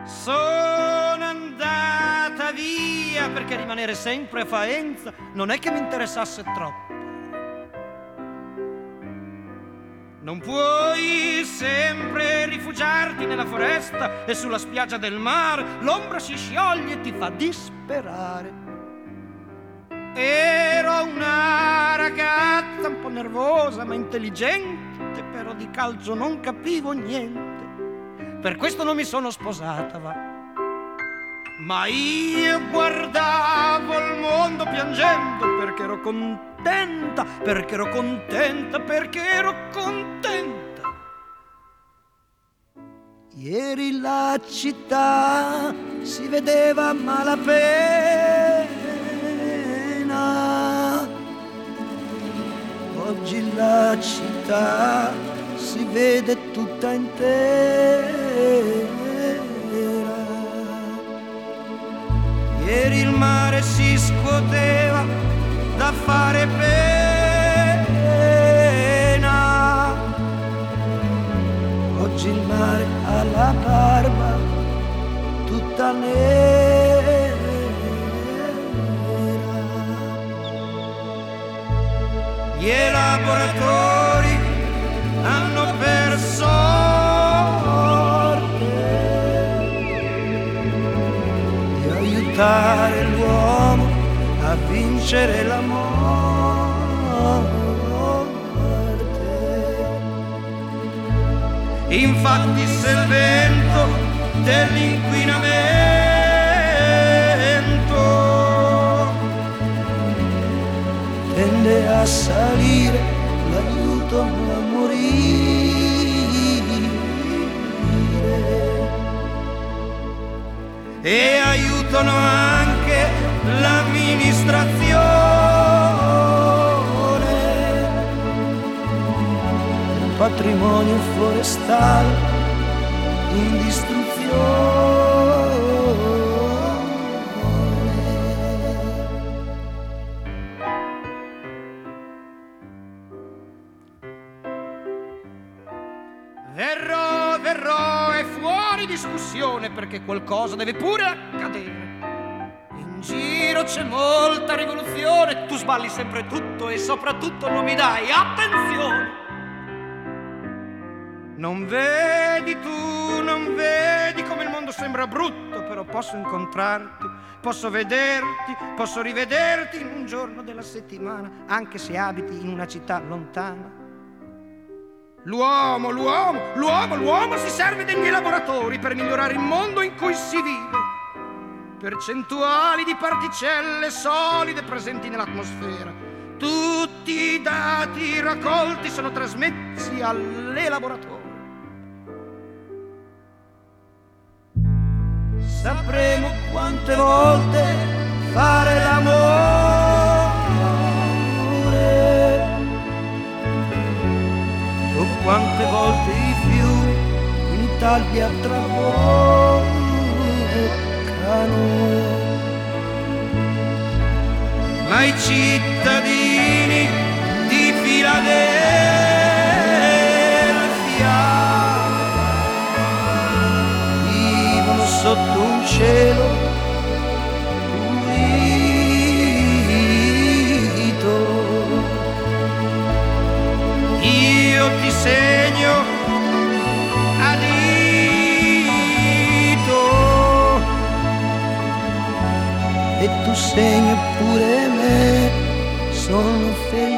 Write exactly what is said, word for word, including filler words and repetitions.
Sono andata via perché rimanere sempre a Faenza non è che mi interessasse troppo. Non puoi sempre rifugiarti nella foresta e sulla spiaggia del mare, l'ombra si scioglie e ti fa disperare. Ero una ragazza un po' nervosa ma intelligente, però di calcio non capivo niente. Per questo non mi sono sposata, va. Ma io guardavo il mondo piangendo perché ero contenta, perché ero contenta, perché ero contenta. Ieri la città si vedeva a malapena, oggi la città si vede tutta intera. Ieri il mare si scuoteva da fare pena, oggi il mare ha la barba tutta nera. Gli elaboratori hanno perso aiutare l'uomo a vincere la morte. Infatti se il vento dell'inquinamento tende a salire, l'aiutano a morire. E aiutano anche l'amministrazione, il patrimonio forestale in distruzione. Verrò, verrò, è fuori discussione perché qualcosa deve pure accadere. In giro c'è molta rivoluzione, tu sballi sempre tutto e soprattutto non mi dai attenzione. Non vedi tu, non vedi come il mondo sembra brutto, però posso incontrarti, posso vederti, posso rivederti in un giorno della settimana, anche se abiti in una città lontana. L'uomo, l'uomo, l'uomo, l'uomo si serve degli elaboratori per migliorare il mondo in cui si vive. Percentuali di particelle solide presenti nell'atmosfera. Tutti i dati raccolti sono trasmessi all'elaboratore. Sapremo quante volte fare l'amore o quante volte i fiumi in Italia traboccano. Ma i cittadini di Filadelfia vivono sotto un cielo pulito. Io ti segno a dito e tu segni pure me, sono felice.